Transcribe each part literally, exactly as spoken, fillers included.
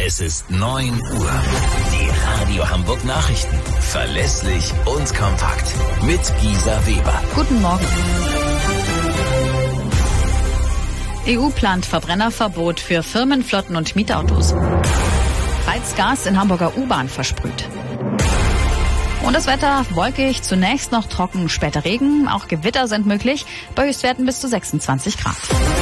Es ist neun Uhr. Die Radio Hamburg Nachrichten. Verlässlich und kompakt. Mit Gisa Weber. Guten Morgen. E U plant Verbrennerverbot für Firmenflotten und Mietautos. Reizgas in Hamburger U-Bahn versprüht. Und das Wetter wolkig, zunächst noch trocken, später Regen. Auch Gewitter sind möglich, bei Höchstwerten bis zu sechsundzwanzig Grad.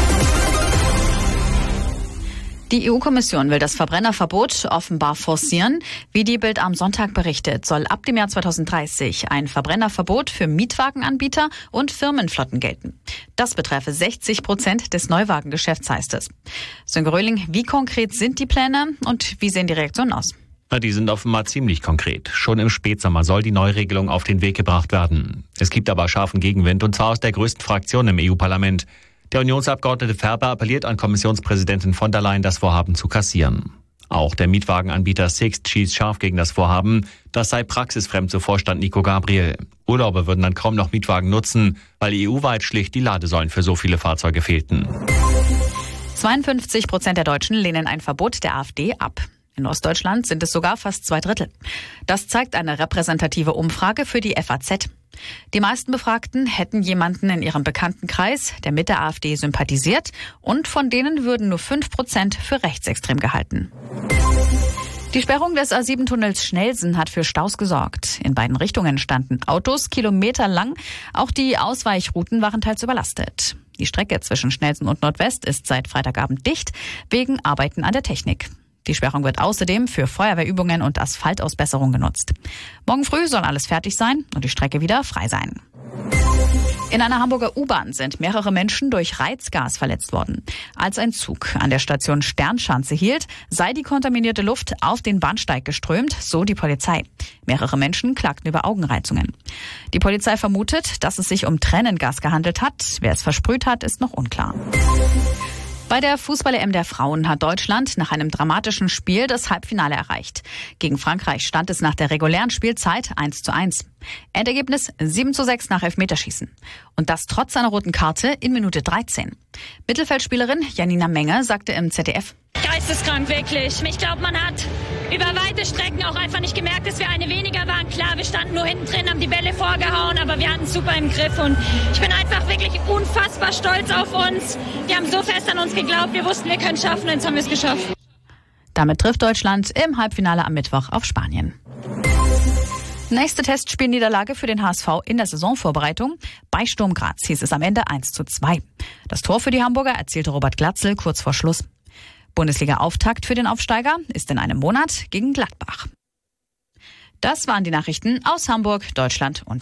Die E U-Kommission will das Verbrennerverbot offenbar forcieren. Wie die Bild am Sonntag berichtet, soll ab dem Jahr zweitausenddreißig ein Verbrennerverbot für Mietwagenanbieter und Firmenflotten gelten. Das betreffe sechzig Prozent des Neuwagengeschäfts, heißt es. Sönke Röhling, wie konkret sind die Pläne und wie sehen die Reaktionen aus? Die sind offenbar ziemlich konkret. Schon im Spätsommer soll die Neuregelung auf den Weg gebracht werden. Es gibt aber scharfen Gegenwind, und zwar aus der größten Fraktion im E U-Parlament. Der Unionsabgeordnete Ferber appelliert an Kommissionspräsidentin von der Leyen, das Vorhaben zu kassieren. Auch der Mietwagenanbieter Sixt schießt scharf gegen das Vorhaben. Das sei praxisfremd, so Vorstand Nico Gabriel. Urlauber würden dann kaum noch Mietwagen nutzen, weil E U-weit schlicht die Ladesäulen für so viele Fahrzeuge fehlten. zweiundfünfzig Prozent der Deutschen lehnen ein Verbot der AfD ab. In Ostdeutschland sind es sogar fast zwei Drittel. Das zeigt eine repräsentative Umfrage für die F A Z. Die meisten Befragten hätten jemanden in ihrem Bekanntenkreis, der mit der AfD sympathisiert, und von denen würden nur fünf Prozent für rechtsextrem gehalten. Die Sperrung des A sieben Tunnels Schnellsen hat für Staus gesorgt. In beiden Richtungen standen Autos kilometerlang. Auch die Ausweichrouten waren teils überlastet. Die Strecke zwischen Schnellsen und Nordwest ist seit Freitagabend dicht, wegen Arbeiten an der Technik. Die Sperrung wird außerdem für Feuerwehrübungen und Asphaltausbesserung genutzt. Morgen früh soll alles fertig sein und die Strecke wieder frei sein. In einer Hamburger U-Bahn sind mehrere Menschen durch Reizgas verletzt worden. Als ein Zug an der Station Sternschanze hielt, sei die kontaminierte Luft auf den Bahnsteig geströmt, so die Polizei. Mehrere Menschen klagten über Augenreizungen. Die Polizei vermutet, dass es sich um Tränengas gehandelt hat. Wer es versprüht hat, ist noch unklar. Bei der Fußball-E M der Frauen hat Deutschland nach einem dramatischen Spiel das Halbfinale erreicht. Gegen Frankreich stand es nach der regulären Spielzeit eins zu eins. Endergebnis sieben zu sechs nach Elfmeterschießen. Und das trotz einer roten Karte in Minute dreizehn. Mittelfeldspielerin Janina Menge sagte im Z D F: Geisteskrank, wirklich. Ich glaube, man hat über weite Strecken auch einfach nicht gemerkt, dass wir eine weniger waren. Klar, wir standen nur hinten drin, haben die Bälle vorgehauen, aber wir hatten es super im Griff. Und ich bin einfach wirklich unfassbar stolz auf uns. Wir haben so fest an uns geglaubt, wir wussten, wir können es schaffen, und jetzt haben wir es geschafft. Damit trifft Deutschland im Halbfinale am Mittwoch auf Spanien. Nächste Testspielniederlage für den H S V in der Saisonvorbereitung. Bei Sturm Graz hieß es am Ende eins zu zwei. Das Tor für die Hamburger erzielte Robert Glatzel kurz vor Schluss. Bundesliga-Auftakt für den Aufsteiger ist in einem Monat gegen Gladbach. Das waren die Nachrichten aus Hamburg, Deutschland und